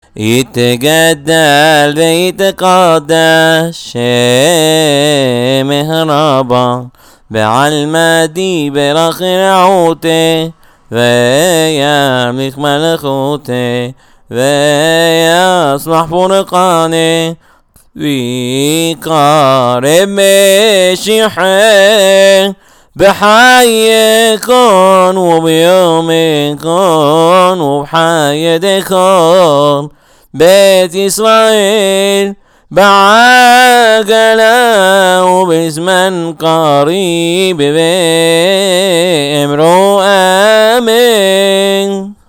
يتجدل ويتقدس مهربا بعلمدي برخر عوته ويملك ملكوته ويصلح فرقانه ويقارب مشيحه بحيكم وبيومكم وبحياتكم بيت إسرائيل بعجلة وبزمن قريب بأمره آمين.